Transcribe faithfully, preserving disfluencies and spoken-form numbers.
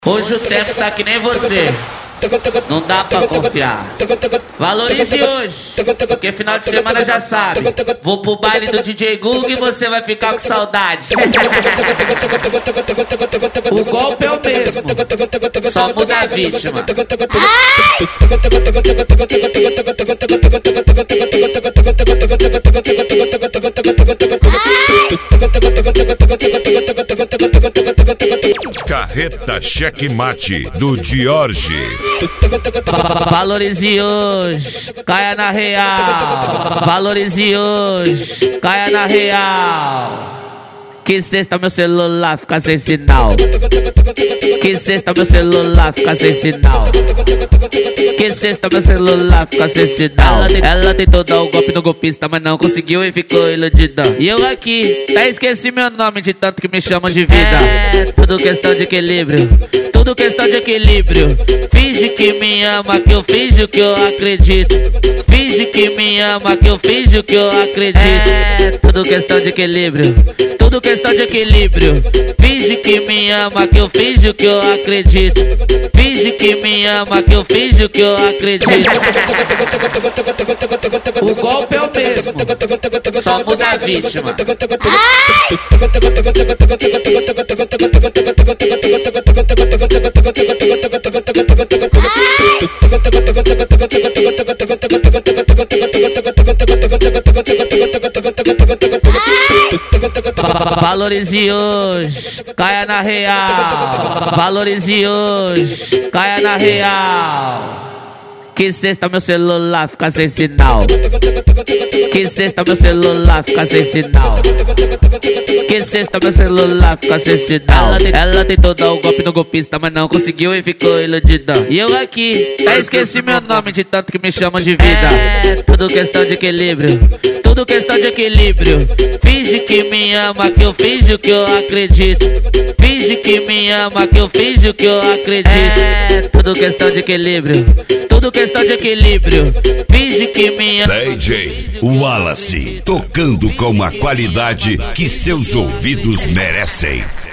Hoje o tempo tá que nem você, não dá pra confiar. Valorize hoje, porque final de semana já sabe. Vou pro baile do D J Google e você vai ficar com saudade. O golpe é o mesmo, só muda a vítima. Carreta Checkmate do Diorge. Valorize hoje, caia na real. Valorize hoje, caia na real. Que sexta meu celular fica sem sinal. Que sexta meu celular fica sem sinal. Que sexta meu celular fica sem sinal. Ela, ela tentou dar o golpe no golpista, mas não conseguiu e ficou iludida. E eu aqui, até esqueci meu nome de tanto que me chamam de vida. É tudo questão de equilíbrio, tudo questão de equilíbrio. Finge que me ama, que eu finjo que eu acredito. Finge que me ama, que eu finjo que eu acredito. É tudo questão de equilíbrio, tudo questão de equilíbrio. Finge que me ama, que eu finjo que eu acredito. Finge que me ama, que eu finjo que eu acredito. O golpe é o mesmo, só muda a vítima. Valorize hoje, caia na real. Valorize hoje, caia na real. Que sexta meu celular fica sem sinal. Que sexta meu celular fica sem sinal. Que sexta meu celular fica sem sinal. Ela, ela tentou dar o golpe no golpista, mas não conseguiu e ficou iludida. E eu aqui, até esqueci meu nome de tanto que me chamam de vida. É tudo questão de equilíbrio, tudo questão de equilíbrio. Finge que me ama, que eu finjo que eu acredito. Finge que me ama, que eu finjo que eu acredito. É tudo questão de equilíbrio, tudo questão de equilíbrio. Finge que me ama. D J Wallace, tocando com a qualidade que seus ouvidos merecem.